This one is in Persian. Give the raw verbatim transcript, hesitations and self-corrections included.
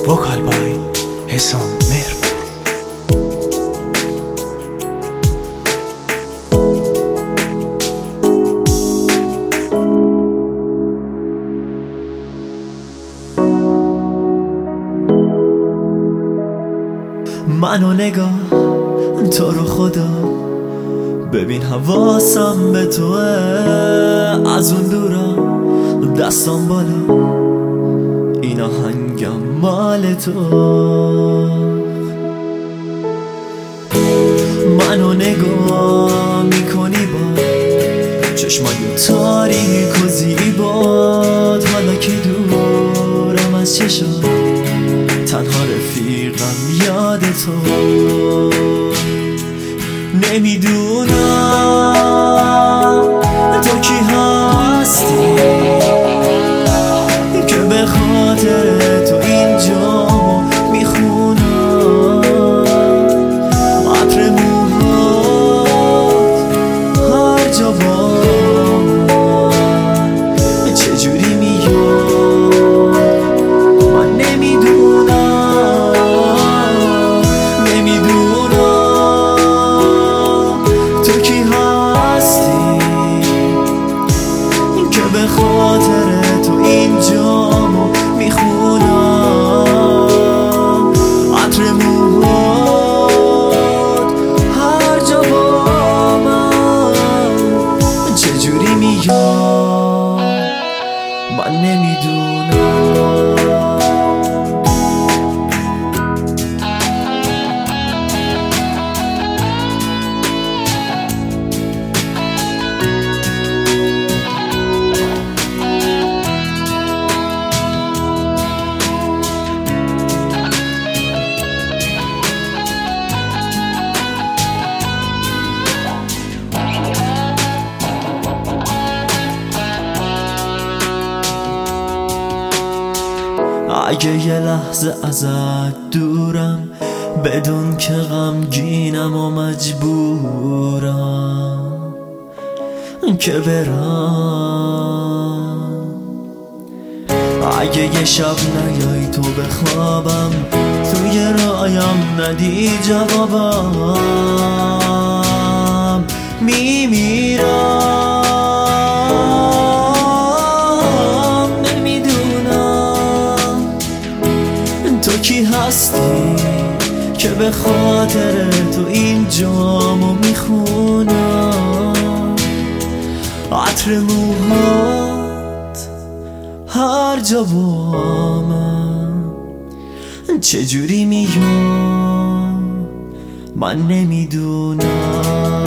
وکال بای حسام مهر. منو نگاه تو رو خدا ببین حواسم به توه، از اون دورا دستم بالا این آهنگم مال تو. منو نگاه میکنی با چشمای تاریک و زیبات، حالا که دورم از چشم تنها رفیقم یاد تو. نمیدونم تو کی هستی که به خاطر تو اینجا میخونم. عطر موهات هر جا با من چجوری میاد من نمیدونم. به خاطر تو اینجامو میخونم. عطر موهات هر جا با من چجوری میاد من نمیدونم. اگه یه لحظه ازت دورم بدون که غمگینم و مجبورم که برم. اگه یه شب نیای تو بخوابم توی رایم ندی جوابم میمیرم. تو کی هستی که به خاطر تو اینجامو میخونم. عطر موهات هر جا با من چجوری میاد من نمیدونم.